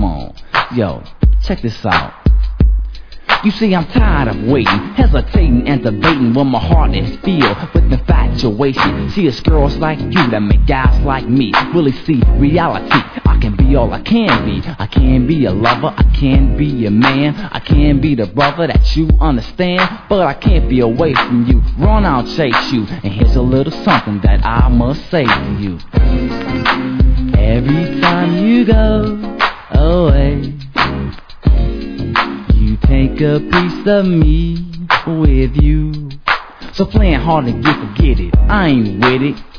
on. Yo, check this out. You see, I'm tired of waiting, hesitating and debating when my heart is filled with infatuation. See, it's girls like you that make guys like me really see reality. I can be all I can be. I can be a lover, I can be a man, I can be the brother that you understand, but I can't be away from you. Run, I'll chase you, and here's a little something that I must say to you. Every time you go away, you take a piece of me with you. So playing hard to get, forget it, I ain't with it.